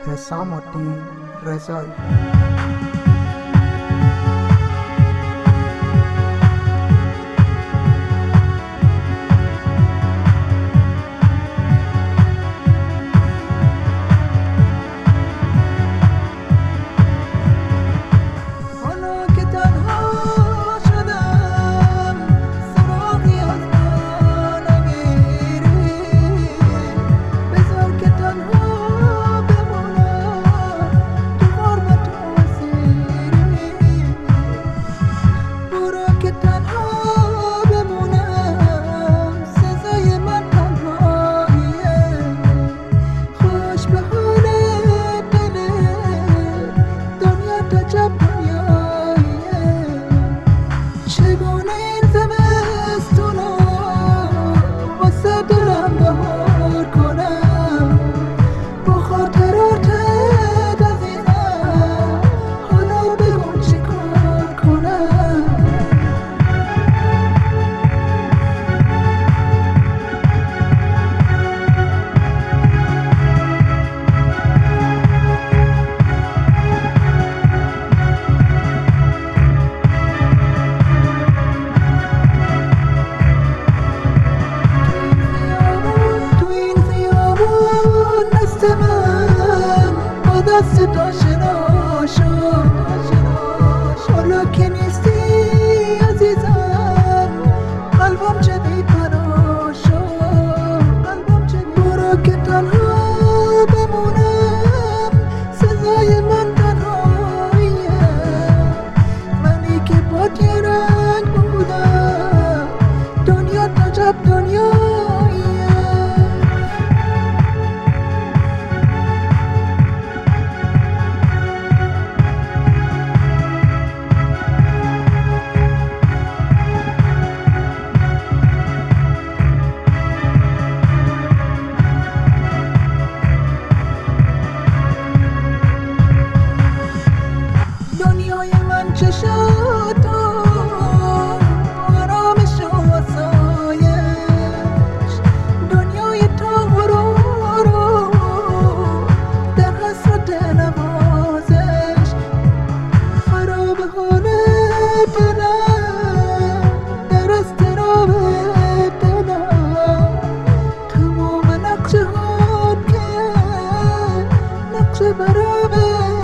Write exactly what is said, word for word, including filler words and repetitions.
حسام الدین رضایی. دست آشنا شد، حالا که نیستی عزیزم قلبم چه بی‌پناه شد. برو که تنها بمونم، سزای من تنهاییه. منی که با یه رنگ بودم، دنیا عجب دنیاییه. دنیای من چشات و آرامش و آسایش، دنیای تو غرور و در حسرت نوازش. خراب حال دلم، در اضطراب دلم، تمام نقشه هات که نقشه برابر